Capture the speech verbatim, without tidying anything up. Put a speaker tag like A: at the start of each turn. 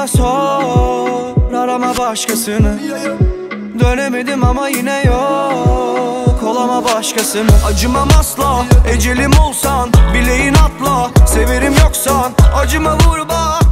A: bana sor, arama başkasını. Dönemedim ama yine yok, olama başkasını. Acımam asla, ecelim olsan, bileğin atla. Severim yoksan, acıma vur bak.